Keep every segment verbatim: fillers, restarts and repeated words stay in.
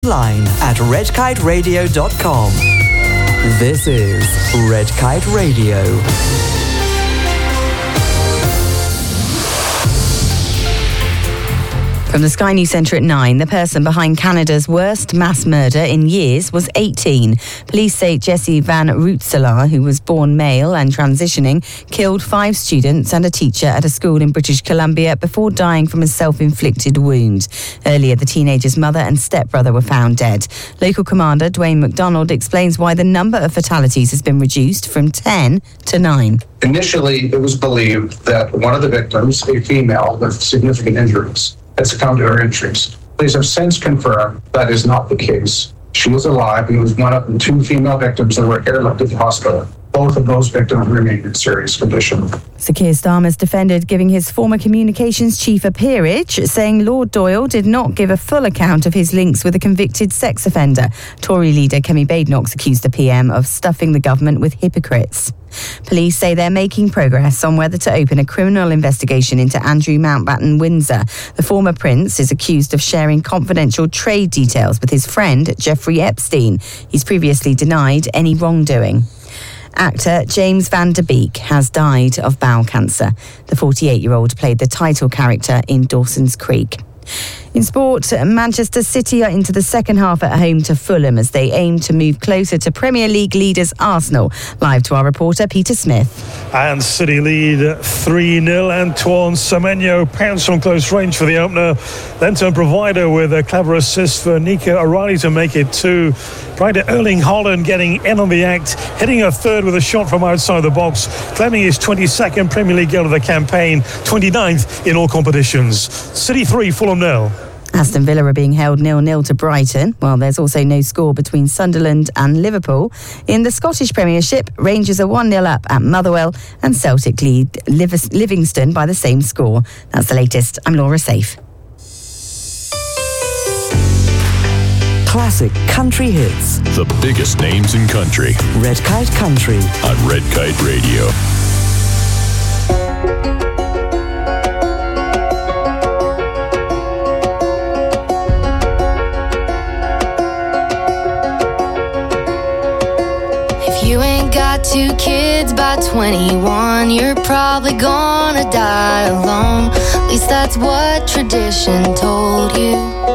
Online at red kite radio dot com. This is Red Kite Radio. From the Sky News Centre at nine, the person behind Canada's worst mass murder in years was eighteen. Police say Jesse Van Rootselaar, who was born male and transitioning, killed five students and a teacher at a school in British Columbia before dying from a self-inflicted wound. Earlier, the teenager's mother and stepbrother were found dead. Local commander Dwayne McDonald explains why the number of fatalities has been reduced from ten to nine. Initially, it was believed that one of the victims, a female with significant injuries, had succumbed to her injuries. Police have since confirmed that is not the case. She was alive and was one of the two female victims that were airlifted to the hospital. Both of those victims remain in serious condition. Sir Keir Starmer's defended giving his former communications chief a peerage, saying Lord Doyle did not give a full account of his links with a convicted sex offender. Tory leader Kemi Badenoch accused the P M of stuffing the government with hypocrites. Police say they're making progress on whether to open a criminal investigation into Andrew Mountbatten Windsor. The former prince is accused of sharing confidential trade details with his friend Jeffrey Epstein. He's previously denied any wrongdoing. Actor James Van Der Beek has died of bowel cancer. The forty-eight-year-old played the title character in Dawson's Creek. In sport, Manchester City are into the second half at home to Fulham as they aim to move closer to Premier League leaders Arsenal. Live to our reporter Peter Smith. And City lead three nil. Antoine Semenyo pounced from close range for the opener. Then turned provider with a clever assist for Nico O'Reilly to make it two. Prior to Erling Haaland getting in on the act, hitting a third with a shot from outside the box, claiming his twenty-second Premier League goal of the campaign, twenty-ninth in all competitions. City three, Fulham nil. Aston Villa are being held nil nil to Brighton, while there's also no score between Sunderland and Liverpool. In the Scottish Premiership, Rangers are one nil up at Motherwell and Celtic lead Liv- Livingston by the same score. That's the latest. I'm Laura Safe. Classic country hits. The biggest names in country. Red Kite Country on Red Kite Radio. Two kids by twenty-one, you're probably gonna die alone. At least that's what tradition told you.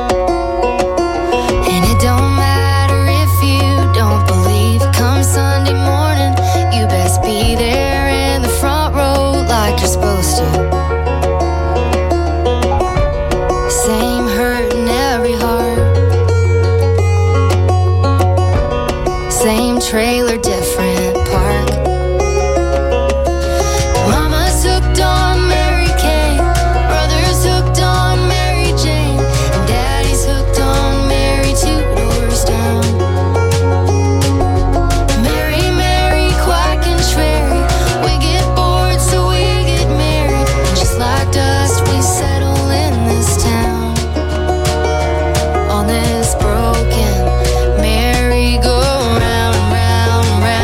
And it don't matter if you don't believe. Come Sunday morning, you best be there in the front row like you're supposed to. Same hurt in every heart. Same trailer, different park. Mama's hooked on Mary Kay, brother's hooked on Mary Jane, and daddy's hooked on Mary two doors down. Mary, Mary, quack and Sherry, we get bored so we get married, and just like dust we settle in this town, on this broken merry-go-round, round, round.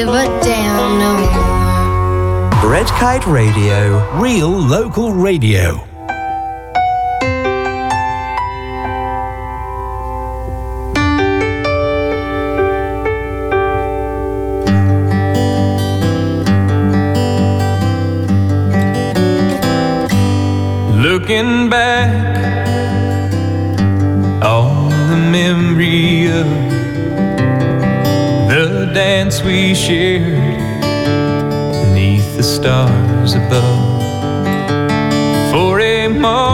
give a damn no more. Red Kite Radio. Real local radio. Looking back on the memory of the dance we shared beneath the stars above. For a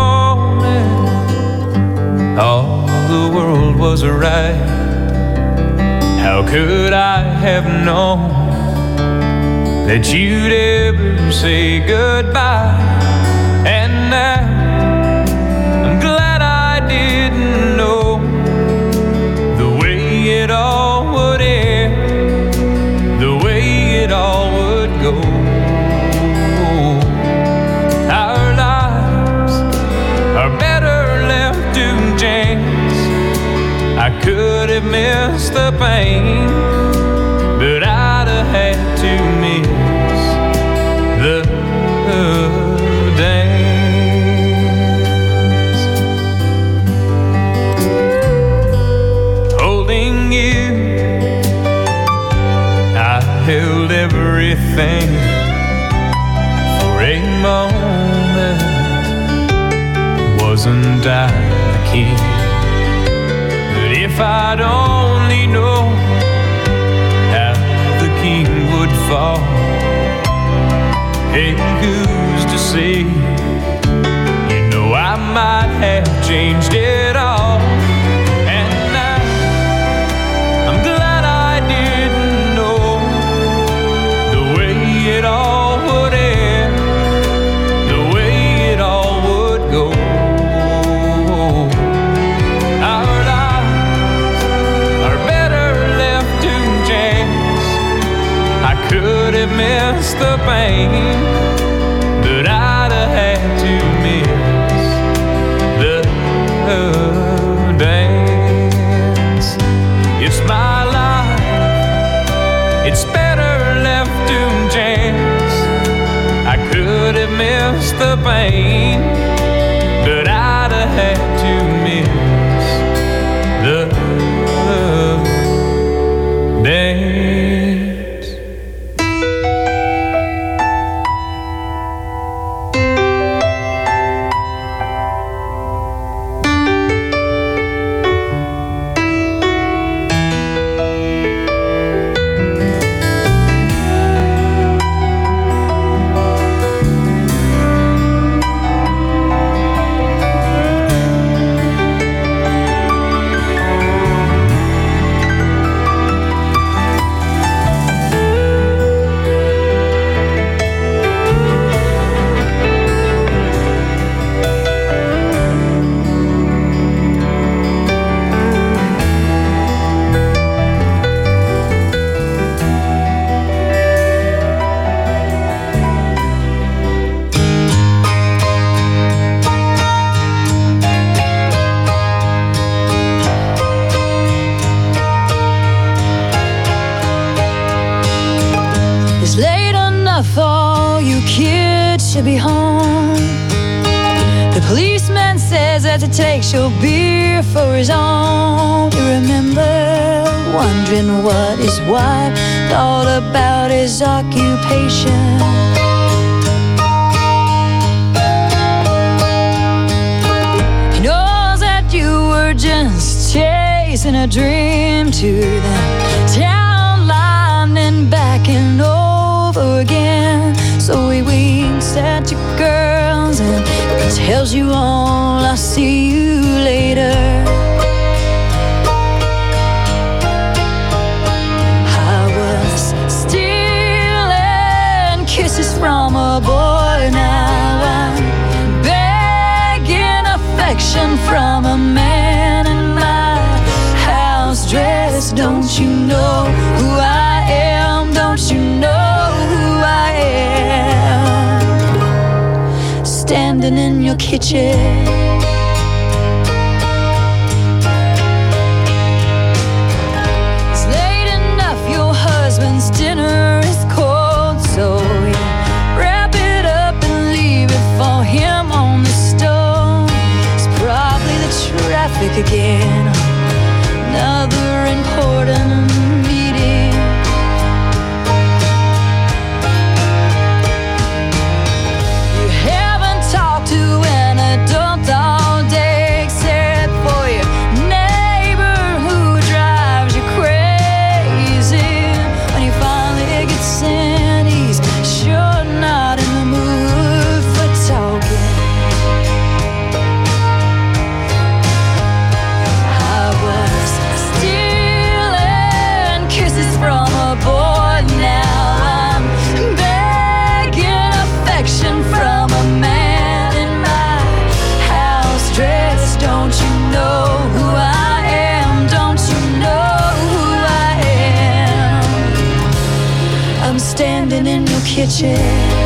moment, all the world was right. How could I have known that you'd ever say goodbye? And now I'm glad I didn't know the way it all would end, the way it all would go. Our lives are better left to chance. I could have missed the pain, but I'd have had to miss the dance. Holding you, I held everything for a moment. Wasn't I the king? But if I'd only known how the king would fall, hey, who's to say? You know I might have changed it all. And now I'm glad I didn't know the way it all would end, the way it all would go. Our lives are better left to chance. I could have missed the pain, but I'd have had to miss the dance. It's my life, it's better left to chance. I could have missed the pain, but I'd have had to miss the dance. To be home. The policeman says that to take your beer for his own. You remember wondering what his wife thought about his occupation. He knows that you were just chasing a dream to the town line and backing over again. So he winks at you girls and tells you all, I'll see you later. I was stealing kisses from a boy. Now I'm begging affection from a man in my house dress. Don't you know who I am? Don't you know who I am? Standing in your kitchen, it's late enough, your husband's dinner I'm standing in your kitchen.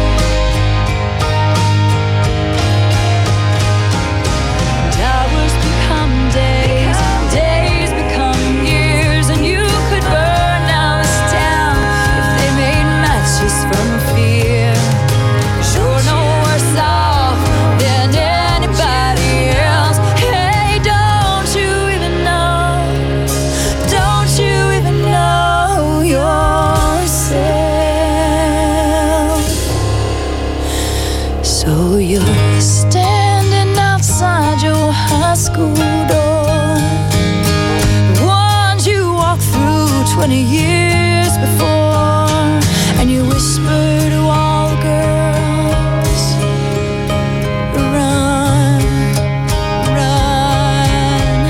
twenty years before, and you whisper to all the girls, run, run,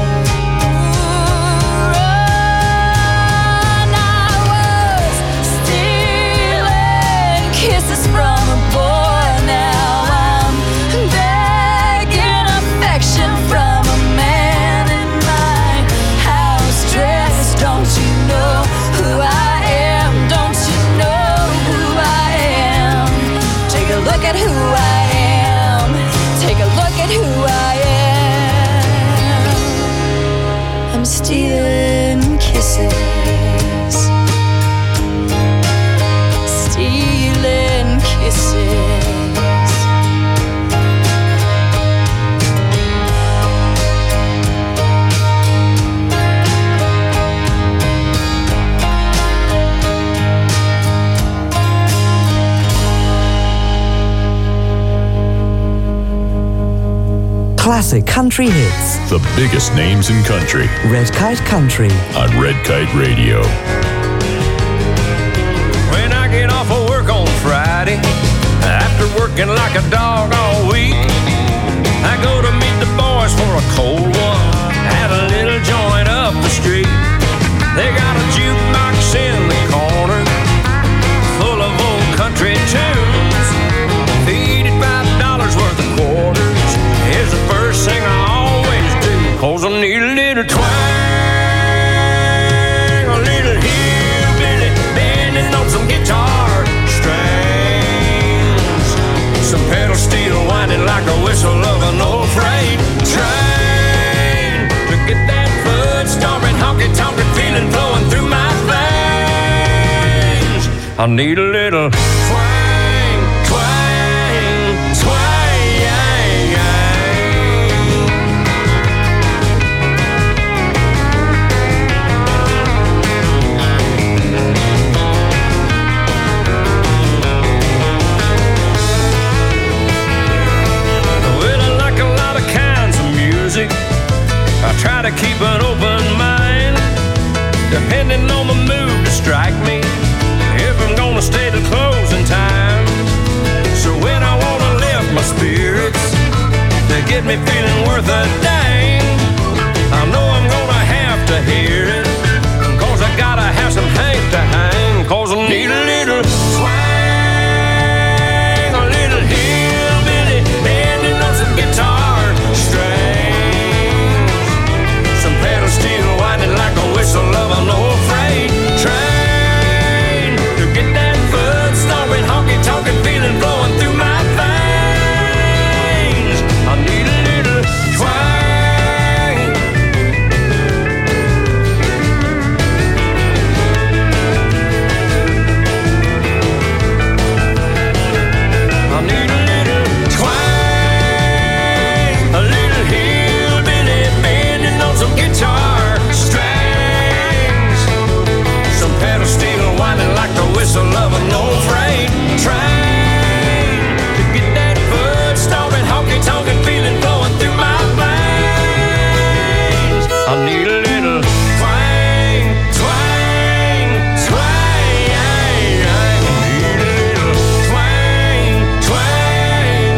run. I was stealing kisses from a boy, now I'm begging affection from a man in my house dress. Don't you know who I am? Don't you know who I am? Take a look at who I am. Take a look at who I am. I'm stealing kisses. Stealing kisses. Classic country hits. The biggest names in country. Red Kite Country on Red Kite Radio. When I get off of work on Friday, after working like a dog all week, I go to meet the boys for a cold one at a little joint up the street. They got a jukebox in the corner full of old country tunes. Feed it five dollars worth of quarters is the first thing I always do, 'cause I need a little twang, a little hillbilly bending on some guitar strings, some pedal steel winding like a whistle of an old freight train, to get that foot stomping, honky-tonkin' feeling flowing through my veins. I need a little twang, twang, twang. I try to keep an open mind, depending on the mood to strike me, if I'm gonna stay to closing time. So when I wanna lift my spirits to get me feeling worth a dang, I know I'm gonna have to hear it, 'cause I gotta have some hate to hang, 'cause I need a little twang, a little hillbilly bending on some guitar strings, some pedal steel winding like a whistle of an old freight train, to get that foot stomping, honky-tonkin' feeling flowing through my veins. I need a little twang. I need a little twang, a little hillbilly bending on some guitar strings, some pedal steel winding like the whistle of an old freight train, to get that foot stomping, honky-tonkin' feeling flowing through my veins. I need a little twang, twang, twang. I need a little twang, twang,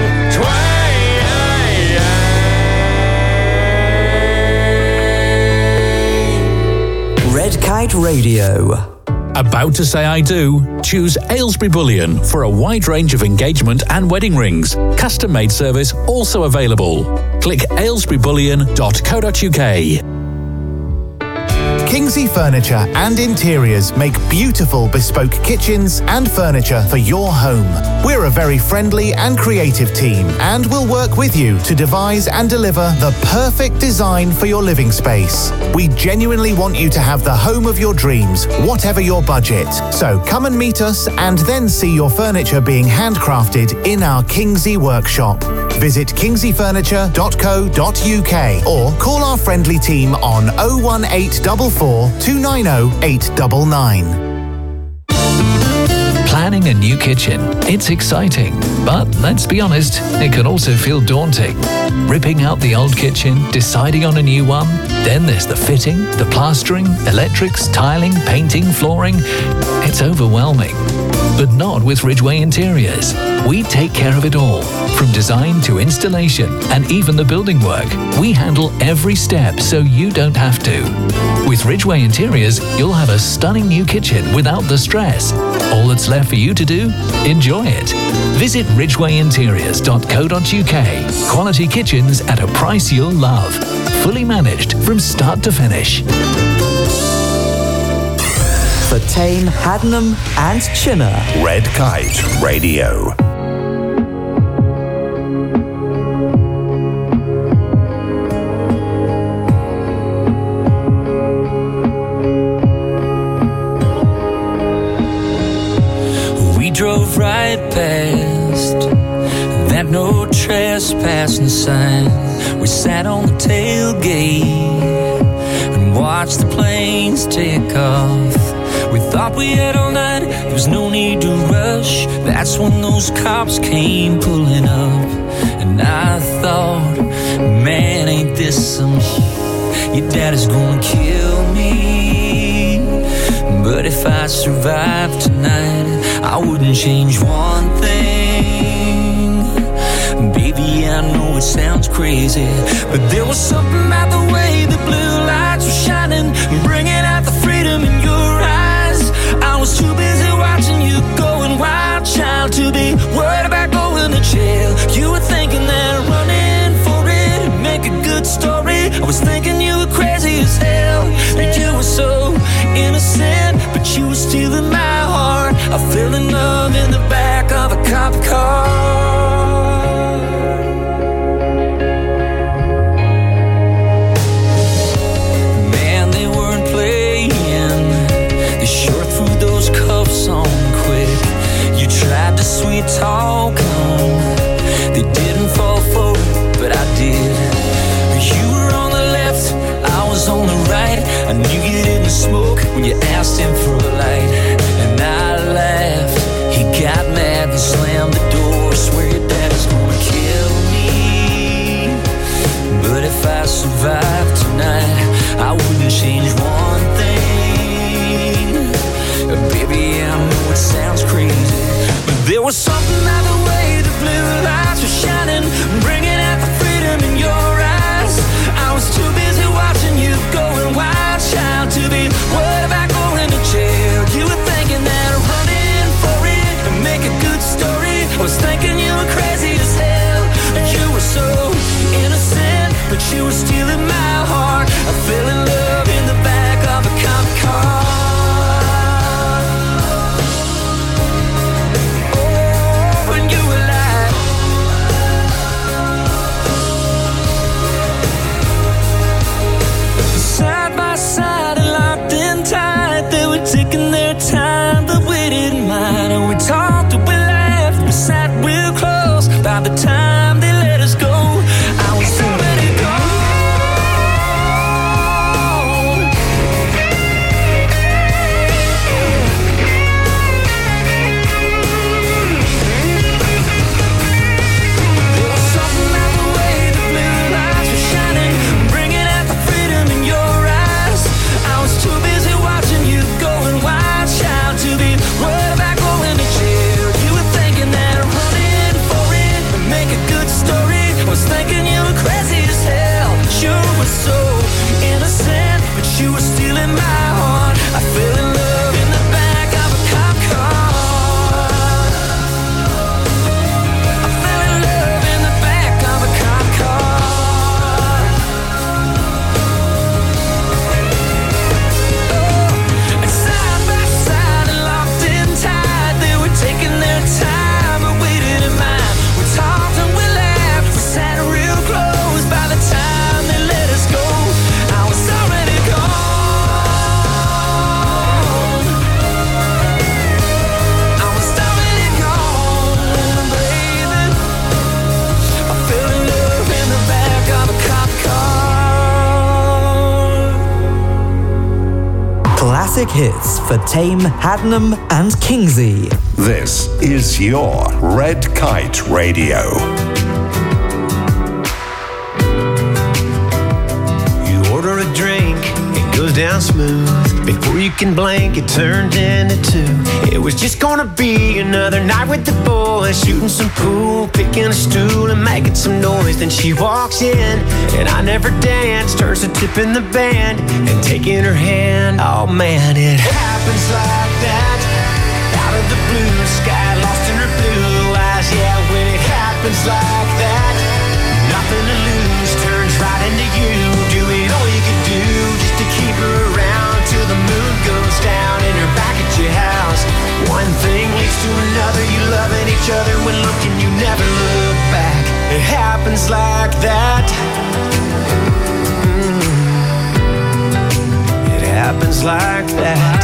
twang. Red Kite Radio. About to say I do? Choose Aylesbury Bullion for a wide range of engagement and wedding rings. Custom made service also available. Click aylesbury bullion dot co dot uk. Kingsley Furniture and Interiors make beautiful bespoke kitchens and furniture for your home. We're a very friendly and creative team and will work with you to devise and deliver the perfect design for your living space. We genuinely want you to have the home of your dreams, whatever your budget. So come and meet us and then see your furniture being handcrafted in our Kingsley workshop. Visit kingsley furniture dot co dot uk or call our friendly team on oh one eight four four, two nine oh, eight nine nine. Planning a new kitchen. It's exciting, but let's be honest, it can also feel daunting. Ripping out the old kitchen, deciding on a new one, then there's the fitting, the plastering, electrics, tiling, painting, flooring. It's overwhelming. But not with Ridgeway Interiors. We take care of it all. From design to installation and even the building work, we handle every step so you don't have to. With Ridgeway Interiors, you'll have a stunning new kitchen without the stress. All that's left for you to do? Enjoy it. Visit ridgeway interiors dot co dot uk. Quality kitchens at a price you'll love. Fully managed from start to finish. For Tame, Haddenham and Chinner. Red Kite Radio. We drove right past that no trespassing sign. We sat on the tailgate and watched the planes take off. We thought we had all night, there was no need to rush. That's when those cops came pulling up. And I thought, man, ain't this some shit? Your daddy's gonna kill me. But if I survive tonight, I wouldn't change one thing. Baby, I know it sounds crazy, but there was something about the way the blue lights were shining, bringing out the freedom in your eyes. I was too busy watching you going wild, child, to be worried about going to jail. You were thinking that running for it would make a good story. I was thinking you were crazy as hell, that you were so innocent, but you were stealing my heart. I fell in love in the back of a cop car. On quick, you tried to sweet talk them. They didn't fall for it, but I did. You were on the left, I was on the right. I knew you didn't smoke when you asked him for a light. And I laughed, he got mad and slammed the door. Swear your daddy's gonna kill me. But if I survive tonight, I wouldn't change one thing. Baby, I know it sounds crazy, but there was something about the way the blue lights were shining, bringing out the freedom in your eyes. I was too busy watching you going wild, child, to be worried about going to classic hits for Tame, Haddenham and Kingsley. This is your Red Kite Radio. You order a drink, it goes down smooth. Before you can blink, it turned into two. It was just gonna be another night with the boys, shooting some pool, picking a stool and making some noise. Then she walks in, and I never danced, turns to tipping the band and taking her hand. Oh man, it happens like that, out of the blue sky, lost in her blue eyes. Yeah, when it happens like that, nothing to lose, turns right into you. Doing all you can do just to keep her around till the moon goes down and you're back at your house. One thing leads to another, you loving each other when looking, you never look back. It happens like that. Mm. It happens like that.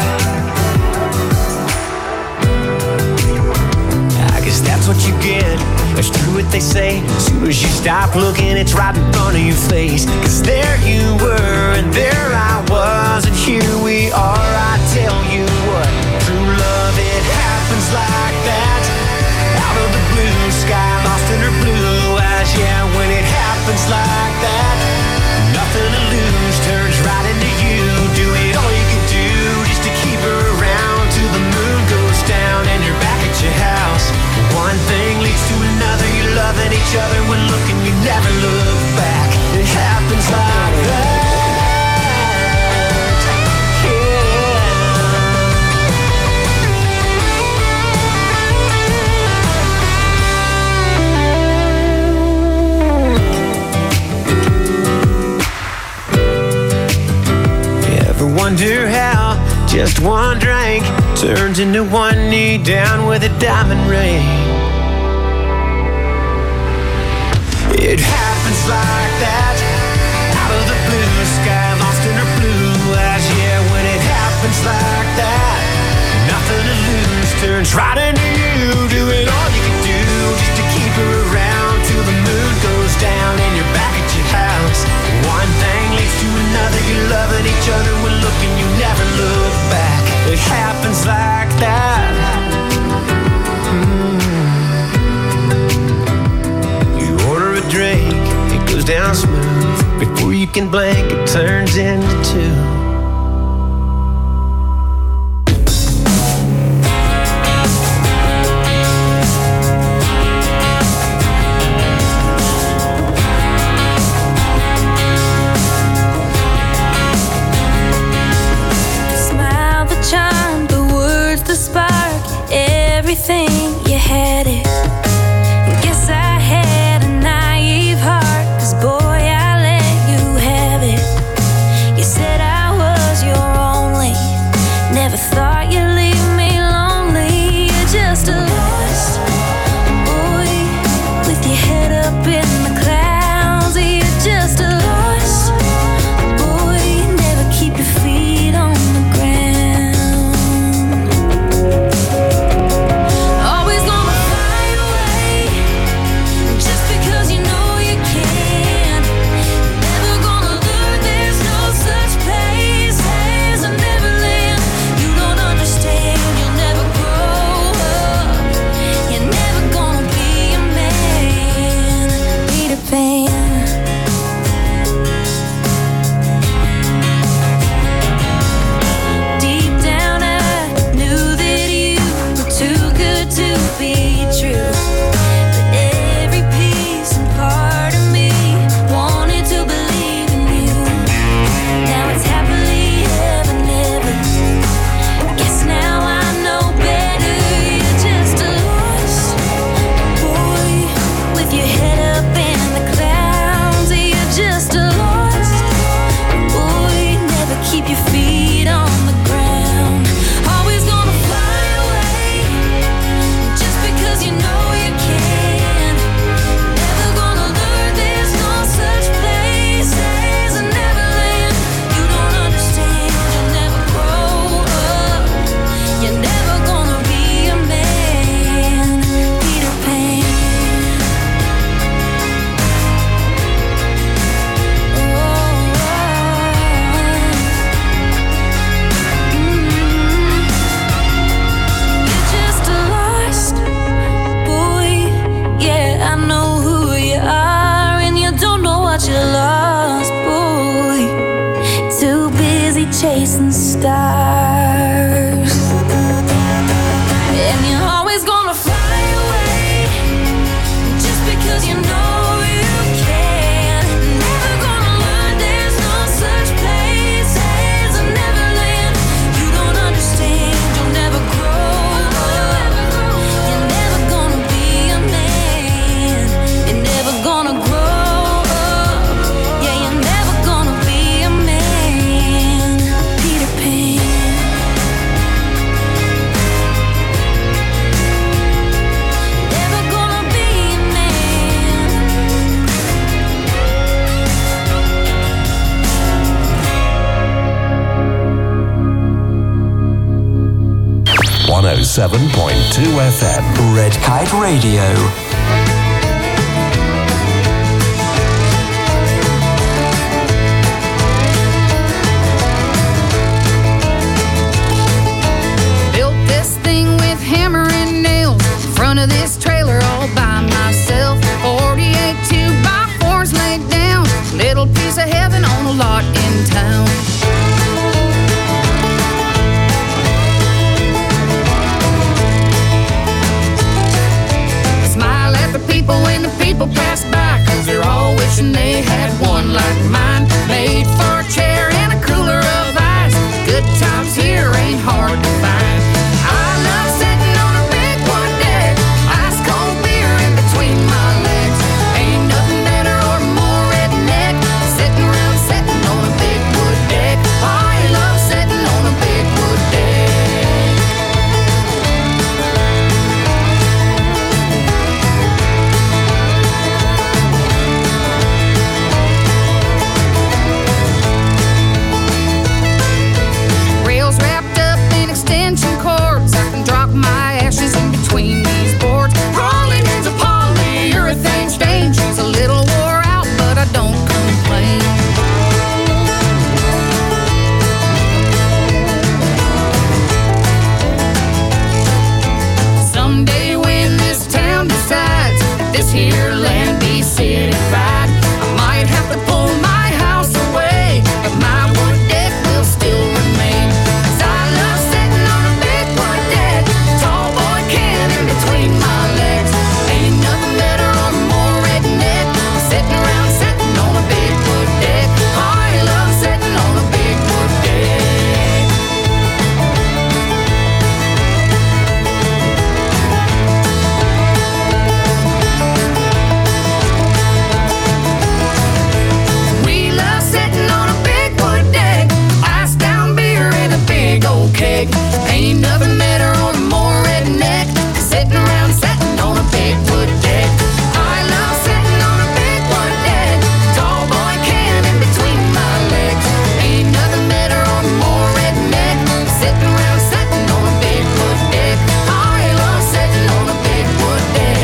I guess that's what you get. It's true what they say. As soon as you stop looking, it's right in front of your face. Cause there you were, and there I was, and here we are. I tell you what, true love, it happens like that. Out of the blue sky, lost in her blue eyes. Yeah, when it happens like that, nothing to lose, turns right into you. Doing all you can do just to keep her around till the moon goes down and you're back at your house. One thing leads to another, you're loving each other when looking, you never look back. It happens like that. Yeah. Ever wonder how just one drink turns into one knee down with a diamond ring? It happens like that, out of the blue sky, lost in her blue eyes. Yeah, when it happens like that, nothing to lose, turns right into you. Doing all you can do just to keep her around till the moon goes down and you're back at your house. One thing leads to another, you're loving each other when looking, you never look back. It happens like that. Mm. You order a drink, it goes down smooth. Before you can blink, it turns into two. Everything you had it. Guess I had a naive heart, 'cause boy, I let you have it. You said I was your only, never thought you'd leave me lonely. You're just a lost boy with your head up in the clouds. You're just a lost boy, never keep your feet on the ground. Always gonna find oh seven point two F M. Red Kite Radio. Of this trailer all by myself. forty-eight two by fours laid down. Little piece of heaven on a lot in town. Smile at the people when the people pass by, 'cause they're all wishing they had one like mine. Made for a chair and a cooler of ice. Good times here ain't hard to find. I love sitting on a big wood deck, ice cold beer in between my legs. Ain't nothing better or more redneck. Sitting around sitting on a big wood deck. I love sitting on a big wood deck. Rails wrapped up in extension cords. I can drop my ashes in between these boards. Rolling into polyurethane stain. She's a little wore out, but I don't complain. Someday when this town decides that this here land be citified, I might have to pull my house away, but my wood deck will still remain. 'Cause I love sitting on a big wood deck, tall boy can in between my legs. Ain't nothing better or more redneck. Sitting around sitting on a big wood deck. I love sitting on a big wood deck. We love sitting on a big wood deck. Ice down beer in a big old keg. Ain't nothing better or more redneck. Sitting around sitting on a big wood deck. I love sitting on a big wood deck. Tall boy can in between my legs. Ain't nothing better or more redneck. Sitting around sitting on a big wood deck. I love sitting on a big wood deck.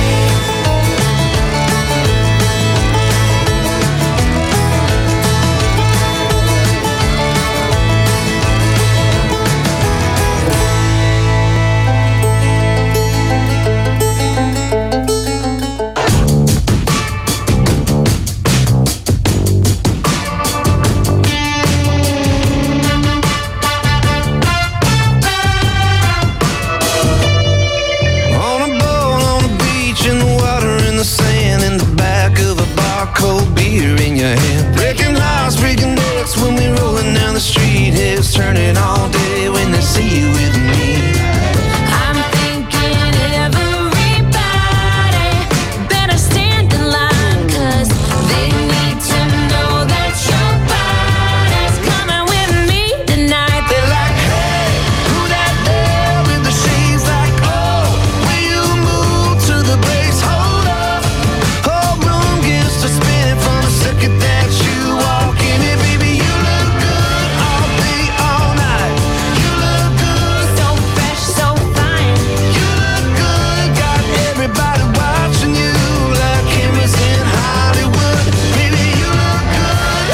On a boat, on the beach, in the water, in the sand, in the back of a bar, cold beer in your hand. Breaking hearts, breaking necks when we rolling down the street. Heads turning all day when they see you with me. I'm thinking everybody better stand in line, 'cause they need to know that your body's coming with me tonight. They're like, hey, who that there with the shades? Like, oh, will you move to the bass? Hold up, whole room gets to spinning from the second that you walk in it. Baby, you look good all day, all night. You look good, So fresh, so fine. you look good. Got everybody watching you like cameras in Hollywood. Baby, you look good.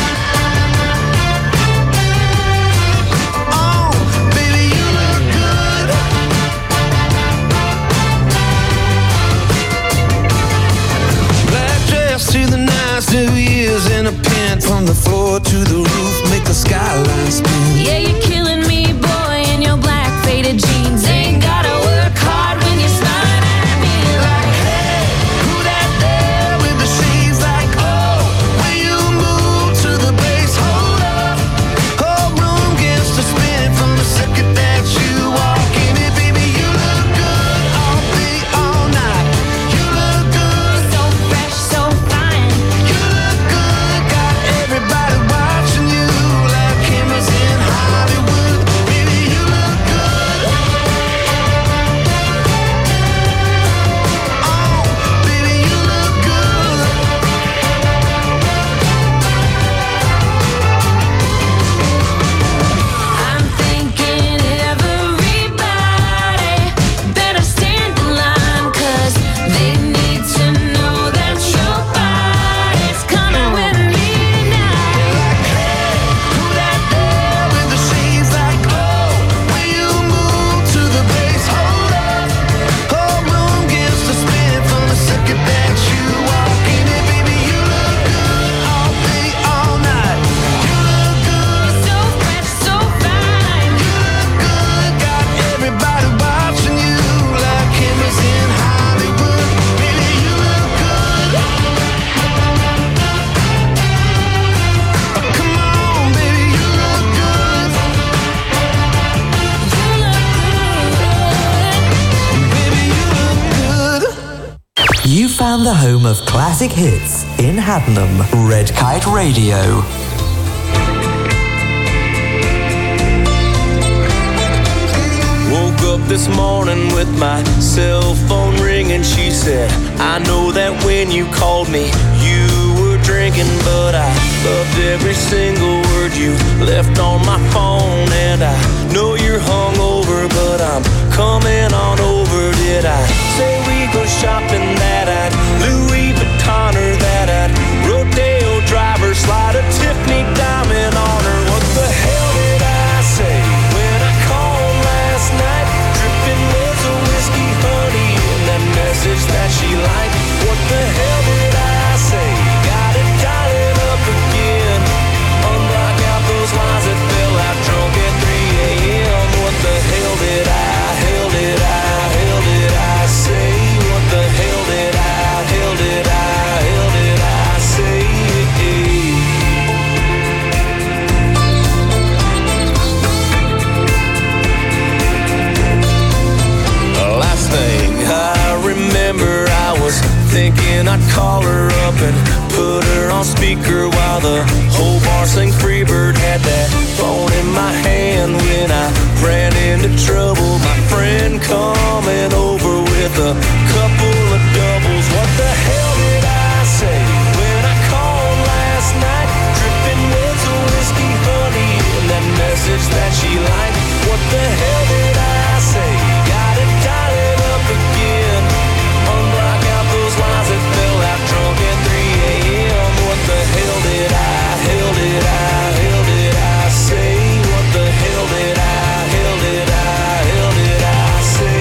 Oh, baby, you look good. Black dress to the nines, New Year's in a pin. From the floor to the roof, make the skyline spin. Yeah, you're killing me, boy, in your black faded jeans. Ain't gotta work hard when you're smiling at me. Like, hey, who that there with the shades? Like, oh, will you move to the bass? Hold up, whole room gets to spinning from the second that you walk in it. Baby, you look good all day, all night. You look good, So fresh, so fine. you look good. Got everybody and the home of classic hits in Haddenham. Red Kite Radio. Woke up this morning with my cell phone ringing. She said, I know that when you called me, you were drinking, but I loved every single word you left on my phone. And I know you're hungover, but I'm coming on over. Did I say we go shopping that at Louis Vuitton, or that at Rodeo Driver, slide a Tiffany diamond on her? What the hell did I say when I called last night? Dripping was a whiskey honey in that message that she liked. What the hell did I say? Got it dialing up again. Unblock out those lines that fell out drunk at three a.m. What the hell did I, hell did I, hell did I say? What the hell did I, hell did I, hell did I say? Last thing I remember, I was thinking I'd call her up and put her on speaker while the whole bar sang Freebird. Had that phone in my hand when I ran into trouble. My friend coming over with a couple of doubles. What the hell did I say when I called last night? Dripping was a whiskey honey in that message that she liked. What the hell did I say? Got it dialing up again. Unblock out those lines that fell out drunk at three a.m. What the hell did I, hell did I, hell did I say? What the hell did I, hell did I, hell did I say?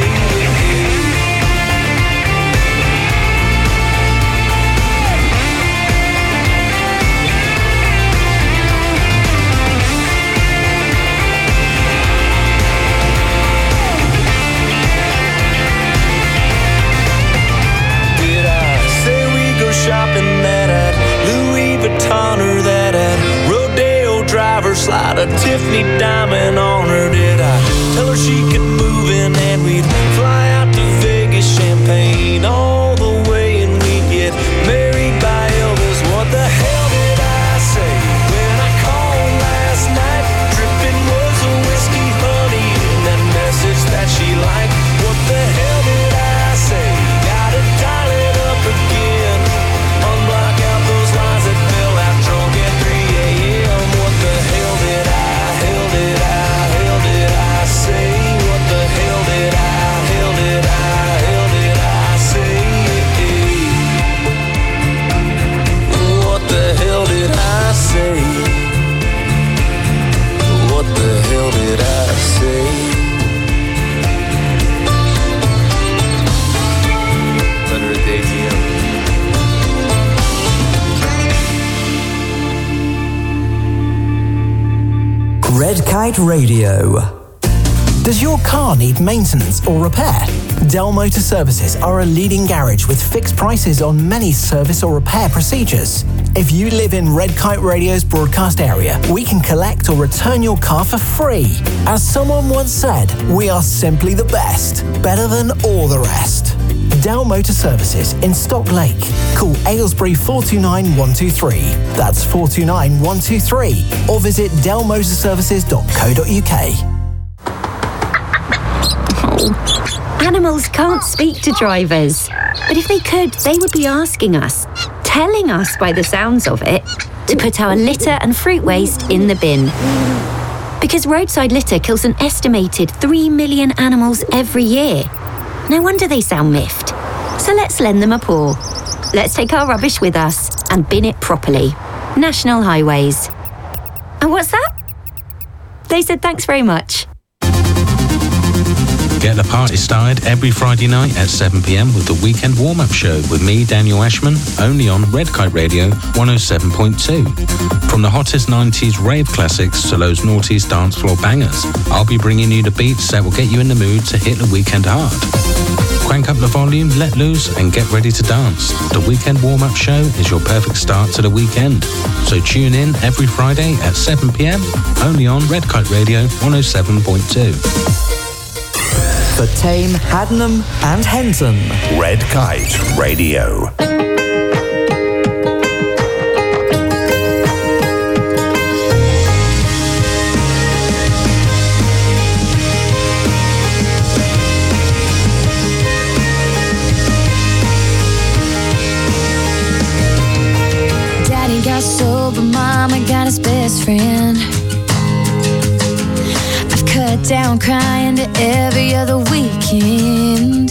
Did I say we go shopping that at Louis Vuitton, or that at Rodeo Driver, slide a Tiffany diamond on her? Did I tell her she could move in and we'd fly out to Vegas, Champagne all the way, and we'd get married by Elvis? What the hell did I say when I called last night? Dripping was a whiskey honey in that message that she liked. What the hell did I say? Got it dialing up again. Unblock out those lines that fell out drunk at three a.m. What the hell did I, hell did I, hell did I say? What the hell did I, hell did I, hell did I say? What the hell did I say? What the hell did I say? Better at A T M. Red Kite Radio. Does your car need maintenance or repair? Del Motor Services are a leading garage with fixed prices on many service or repair procedures. If you live in Red Kite Radio's broadcast area, we can collect or return your car for free. As someone once said, we are simply the best, better than all the rest. Del Motor Services in Stock Lake. Call Aylesbury four two nine one two three. That's four two nine one two three. Or visit del motor services dot co dot uk. Animals can't speak to drivers. But if they could, they would be asking us, telling us by the sounds of it, to put our litter and fruit waste in the bin. Because roadside litter kills an estimated three million animals every year. No wonder they sound miffed. So let's lend them a paw. Let's take our rubbish with us and bin it properly. National Highways. And what's that? They said thanks very much. Get the party started every Friday night at seven p.m. with the Weekend Warm-Up Show with me, Daniel Ashman, only on Red Kite Radio one oh seven point two. From the hottest nineties rave classics to those noughties dance floor bangers, I'll be bringing you the beats that will get you in the mood to hit the weekend hard. Crank up the volume, let loose, and get ready to dance. The Weekend Warm-Up Show is your perfect start to the weekend. So tune in every Friday at seven p.m. only on Red Kite Radio one oh seven point two. for Tame, Haddenham and Henton. Red Kite Radio. Daddy got sober, Mama got his best friend. I've cut down crying to every other weekend.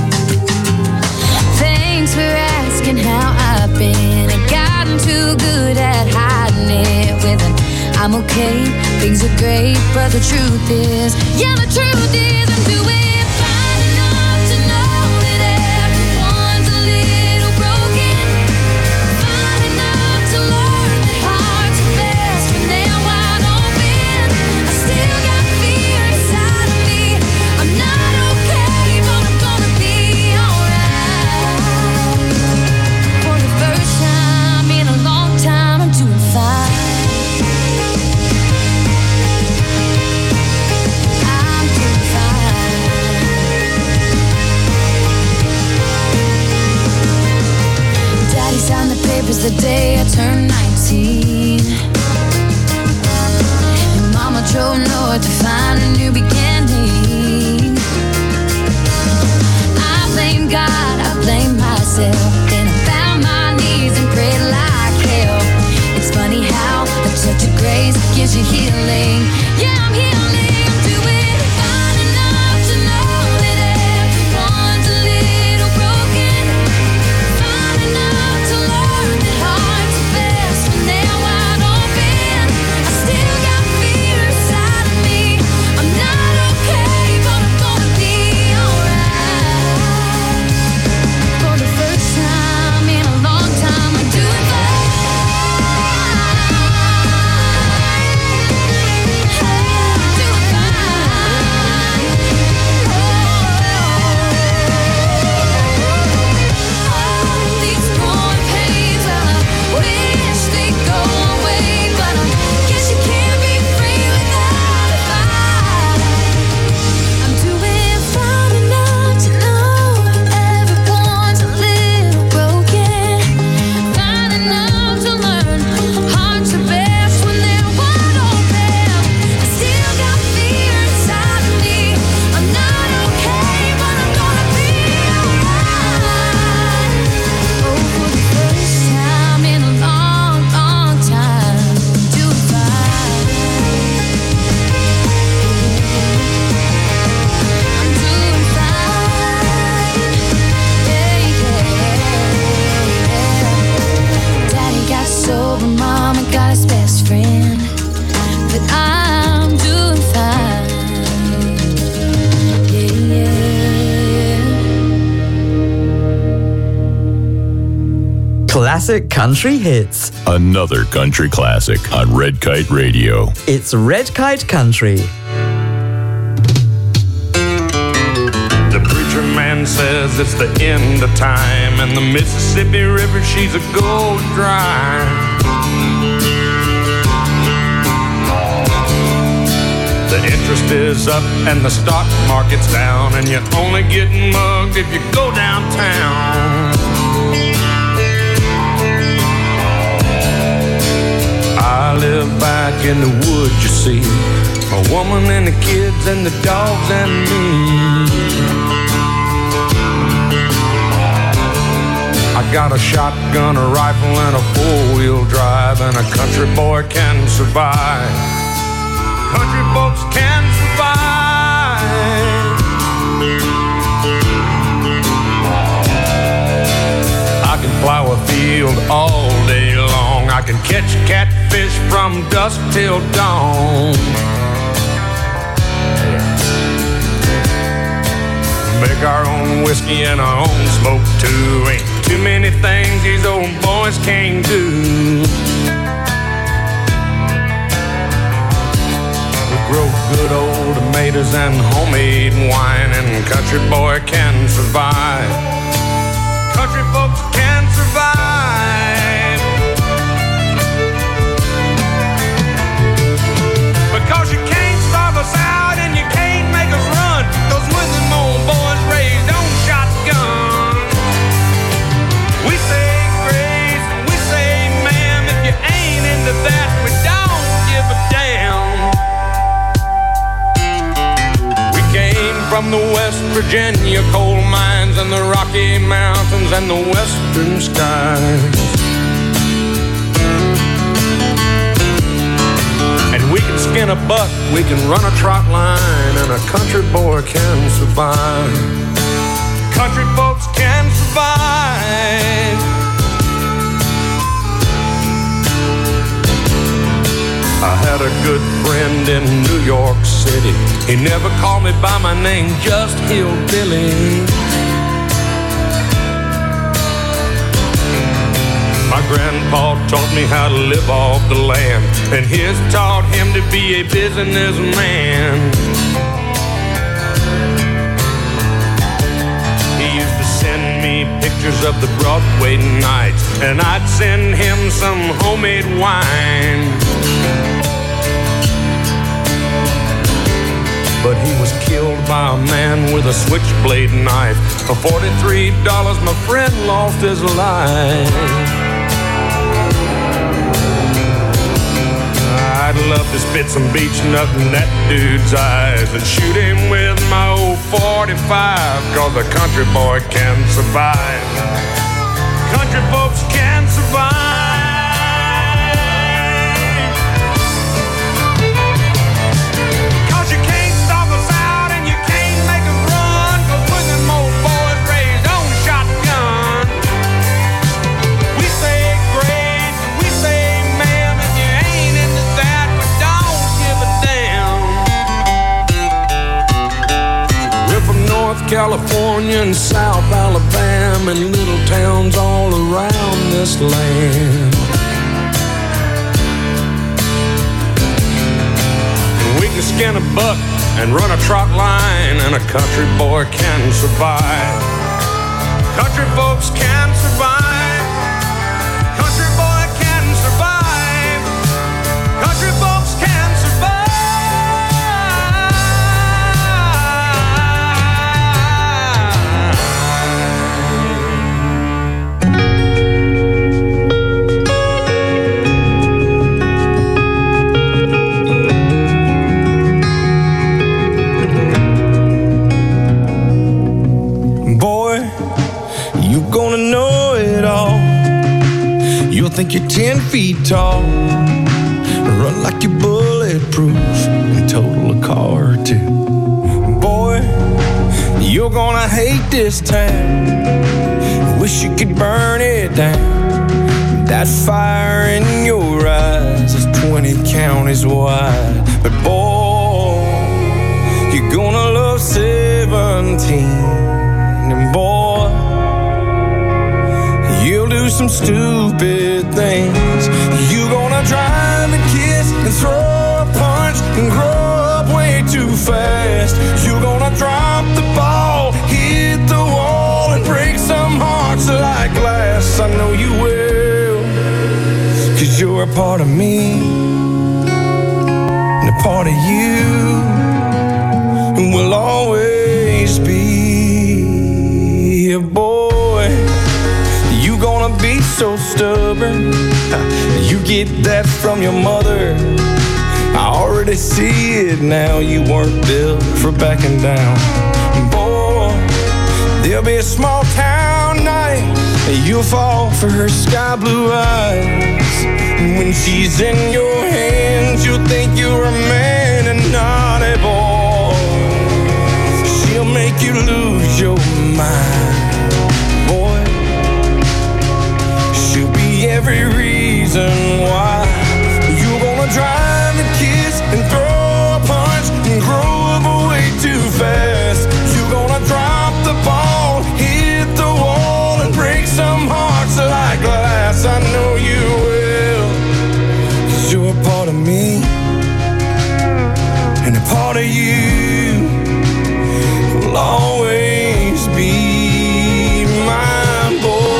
Thanks for asking how I've been. I've gotten too good at hiding it with an I'm okay, things are great, but the truth is, yeah, the truth is I'm doing fine enough to know that everyone's a little broken. Fine enough to learn that hearts are best when they're wide open. I still got fear inside of me. I'm not okay, but I'm gonna be alright. For the first time in a long time, I'm doing fine. Signed the papers the day I turned nineteen. And Mama drove north to find a new beginning. I blame God, I blame myself. Then I found my knees and prayed like hell. It's funny how a touch of grace gives you healing. Yeah, I'm healing, I'm doing fine enough to know that everyone's a little broken. Fine enough to learn that hearts are best when they're wide open. I still got fear inside of me. I'm not okay, but I'm gonna be alright. For the first time in a long time, I'm doing fine. I'm doing fine. Oh, these growing pains, well, I wish they'd go away, but I guess you can't be free without a fight. I'm doing fine enough to know everyone's a little broken. Fine enough to learn hearts are best when they're wide open. I still got fear inside of me. I'm not okay, but I'm gonna be alright. Oh, for the first time in a long, long time, I'm doing fine. I'm doing fine. Yeah, yeah. Daddy got sober, Mama got his best friend. But I'm doing fine. Yeah, yeah. Classic country hits. Another country classic on Red Kite Radio. It's Red Kite Country. The preacher man says it's the end of time, and the Mississippi River, she's a gold dry. The interest is up and the stock market's down, and you're only getting mugged if you go downtown. I live back in the woods, you see, a woman and the kids and the dogs and me. I got a shotgun, a rifle, and a four-wheel drive, and a country boy can survive. Country folks can survive. I can plow a field all day long. I can catch catfish from dusk till dawn. Make our own whiskey and our own smoke too. Ain't too many things these old boys can't do. We grow good old tomatoes and homemade wine, and country boy can survive. Country folks can survive. Because you can't starve us out and you can't make us run. 'Cause when the more West Virginia coal mines and the Rocky Mountains and the western skies. And we can skin a buck, we can run a trot line, and a country boy can survive. Country folks can survive. I had a good friend in New York City. He never called me by my name, just Hillbilly. My grandpa taught me how to live off the land, and his taught him to be a businessman. He used to send me pictures of the Broadway nights, and I'd send him some homemade wine. But he was killed by a man with a switchblade knife. For forty-three dollars, my friend lost his life. I'd love to spit some beach nut in that dude's eyes and shoot him with my old forty-five, cause a country boy can survive. Country folks can survive. California and South Alabama and little towns all around this land. And we can skin a buck and run a trot line, and a country boy can survive. Country folks can survive. Country boy can survive. Country folks can survive. Think you're ten feet tall, run like you're bulletproof, and total a car or two. Boy, you're gonna hate this town. Wish you could burn it down. That fire in your eyes is twenty counties wide. But boy, you're gonna love seventeen, and boy, you'll do some stupid things. You gonna drive and kiss and throw a punch and grow up way too fast. You gonna drop the ball, hit the wall, and break some hearts like glass. I know you will, cause you're a part of me, and a part of you will always be. A boy, you gonna be so stubborn. You get that from your mother. I already see it now. You weren't built for backing down. Boy, there'll be a small town night, and you'll fall for her sky blue eyes. When she's in your hands, you'll think you're a man and not a boy. She'll make you lose your mind. Boy, she'll be every reason why. You're gonna drive and kiss and throw a punch and grow up way too fast. You're gonna drop the ball, hit the wall, and break some hearts like glass. I know you will, cause you're a part of me, and a part of you will always be my boy.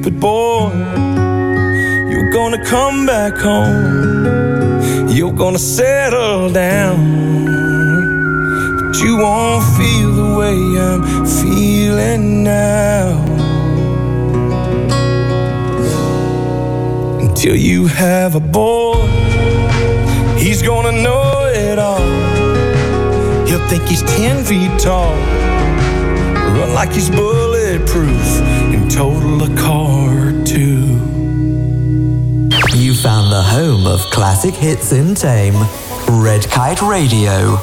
stupid boy. You're gonna come back home. You're gonna settle down. But you won't feel the way I'm feeling now. Until you have a boy, he's gonna know it all. He'll think he's ten feet tall, run like he's bulletproof, and total a car or two. You found the home of classic hits in Tame. Red Kite Radio.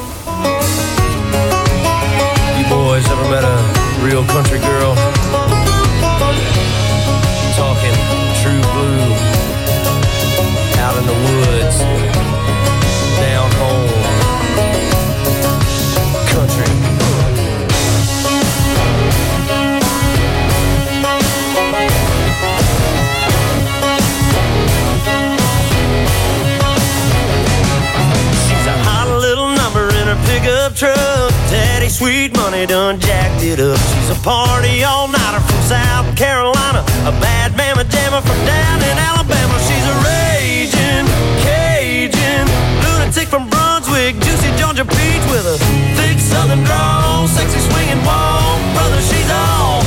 You boys ever met a real country girl? Talking true blue, out in the woods, down home, country. She's a hot little number in her pickup truck. Daddy sweet money done jacked it up. She's a party all-nighter from South Carolina, a bad mama jammer from down in Alabama. She's a raging Cajun lunatic from Brunswick, juicy Georgia peach with a thick southern drawl, sexy swinging walk. Brother, she's all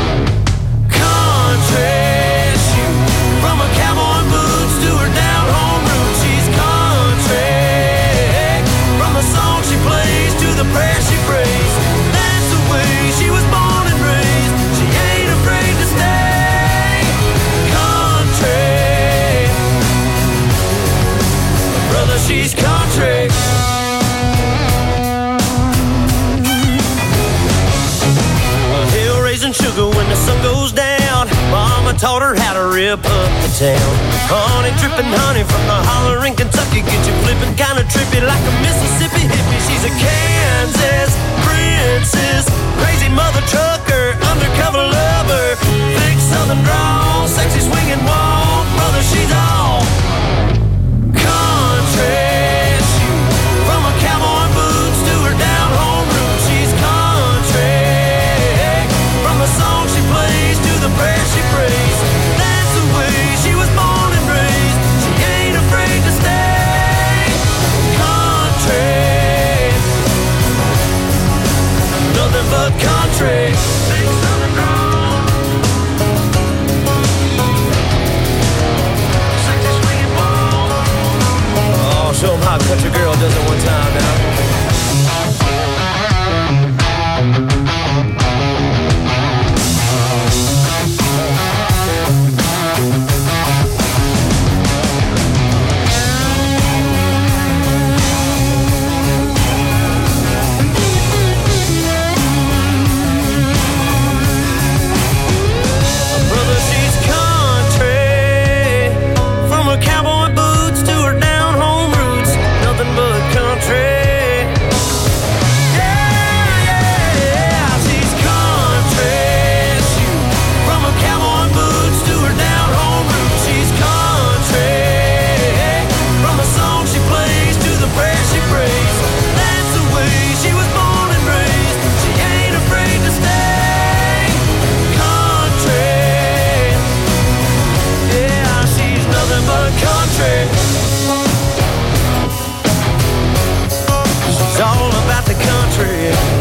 country. Shoot, from her cowboy boots to her down home roots, she's country. From the song she plays to the prayer she prays, that's the way she was born and raised. She ain't afraid to stay country. Brother, she's country. A hill raising sugar when the sun goes down. Mama taught her how to rip up the town. Honey dripping honey from the holler in Kentucky, get you flipping kinda trippy like a Mississippi hippie. She's a Kansas princess, crazy mother trucker, undercover lover, thick southern drawl, sexy swinging walk. Brother, she's all country. Shoot, from her cowboy boots to her down home roots, she's country. From the song she plays to the prayer she prays, that's the way she was born and raised. She ain't afraid to stay country. Nothing but country. Big southern drawl, sexy swinging ball. Oh, show 'em how a country girl does it one time now. Brother, she's country. From her cowboy boots to her down home roots, nothing but country. Yeah, yeah, yeah, she's country. Shoot, from her cowboy boots to her down home roots, she's country. From the song she plays to the prayer she prays, that's the way she was born and raised. She ain't afraid to stay country. Yeah, she's nothing but country. She's all about the country.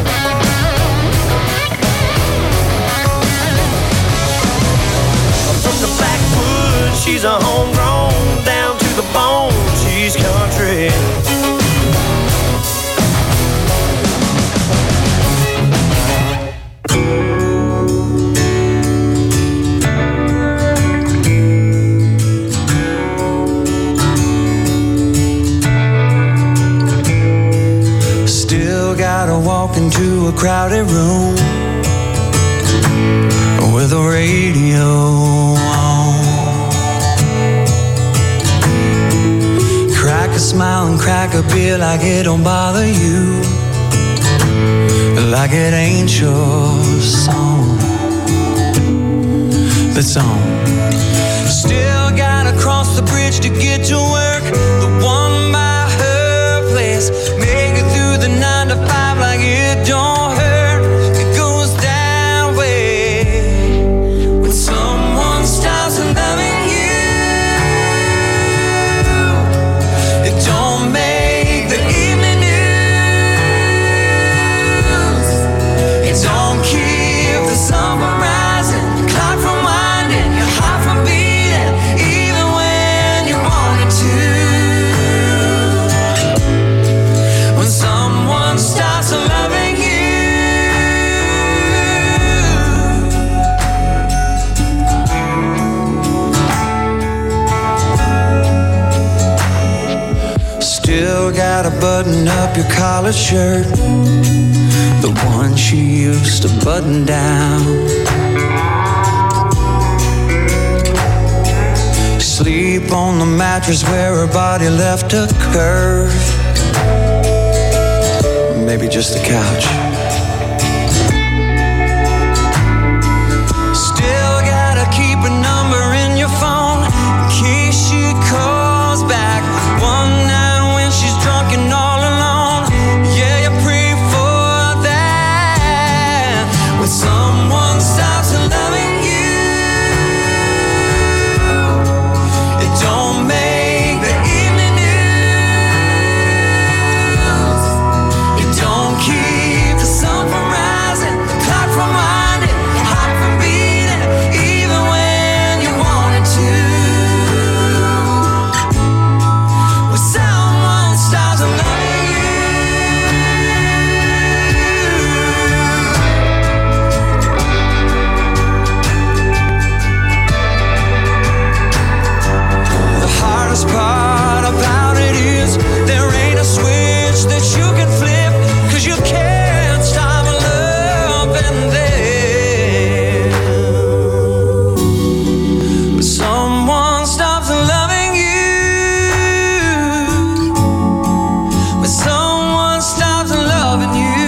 From the backwoods, she's a homegrown, down to the bone, she's country. Still gotta walk into a crowded room with a radio on. Crack a smile and crack a beer like it don't bother you, like it ain't your song that's on. Still gotta cross the bridge to get to work, the one by her place. Make it through the nine to five like it don't hurt. It goes that way when someone gotta button up your collared shirt, the one she used to button down. Sleep on the mattress where her body left a curve, maybe just a couch. Still gotta keep a number in your phone in case she calls back one night when she's drunk and all alone. Yeah, you pray for that. When someone stops loving you, it don't make the evening news. It don't keep the sun from rising, the clock from winding, your heart from beating, even when you wanted to. When someone stops loving you, the hardest part about it is there ain't a switch that you can flip, 'cause you can't stop loving them. But someone stops loving you, but someone stops loving you.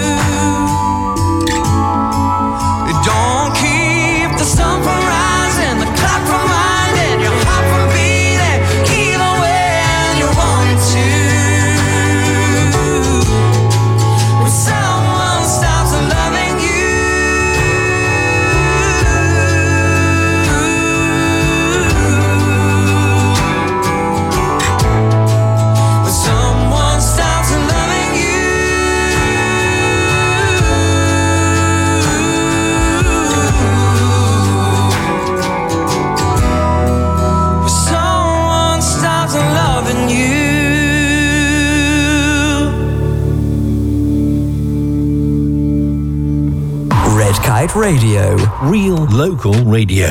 It don't keep the sun from rising, the clock from winding, your heart from beating, even when you wanted to. When someone stops loving you, when someone stops loving you, when someone stops loving you. Red Kite Radio. Real local radio.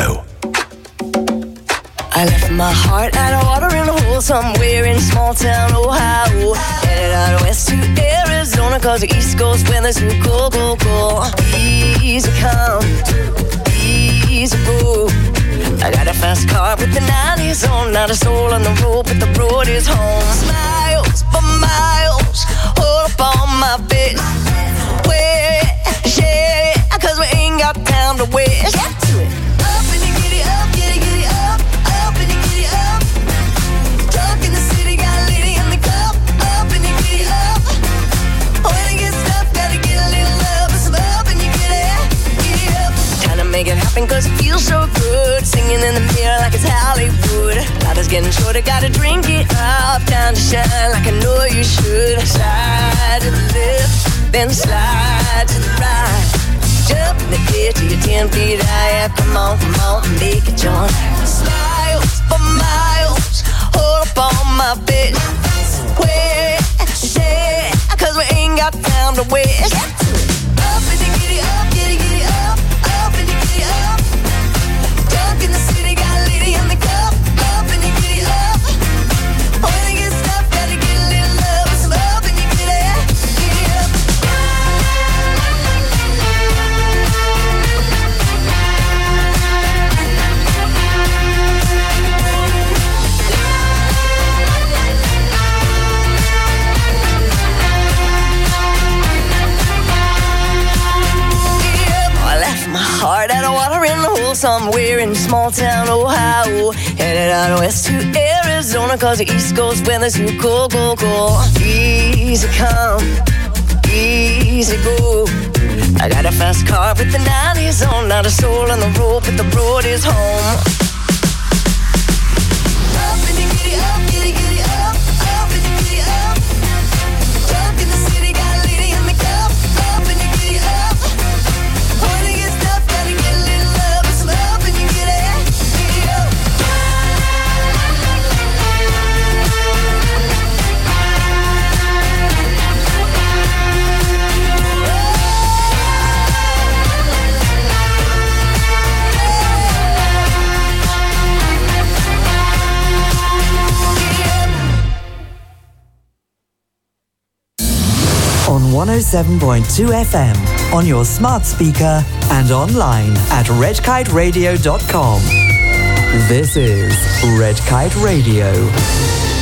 I left my heart at a watering hole somewhere in small town Ohio. Headed out west to Arizona, 'cause the East Coast weather's too cold, cold, cold. Easy come, easy go. I got a fast car with the nineties on, not a soul on the road, but the road is home. Smiles for miles, hold up on my bitch. Where, yeah, 'cause we ain't got time to waste. Get to it. Up and you get it up, get it, get it up. Up and you get it up. Drunk in the city, got a lady in the cup. Up and you get it up. When it gets tough, gotta get a little love. It's up and you get it, get it up. Trying to make it happen 'cause it feels so good. Singing in the mirror like it's Hollywood. Life is getting shorter, gotta drink it up. Time to shine like I know you should. Slide to the left, then slide to the right. Jump in the air till you're ten feet high. Come on, come on, make it join. Smiles for miles, hold up on my bitch. Where, yeah, 'cause we ain't got time to waste. Up and you get it up, get it, get it up. Up and you get it up. Drunk in the city, got a lady in the cup. Up and you get it up. When it gets tough, gotta get a little love. It's up and you get it, get it up. I left my heart at a watering hole somewhere in small town Ohio. Headed out west to Arizona, 'cause the East Coast weather's too cold, cold, cold. Easy come, easy go. I got a fast car with the nineties on, not a soul on the road, but the road is home. Up and you get it up, get it, get it up. Up and you get it up. Drunk in the city, got a lady in the cup. Up and you get it up. When it gets tough, gotta get a little love. It's up and you get it, get it up. one oh seven point two F M on your smart speaker and online at red kite radio dot com. This is Red Kite Radio.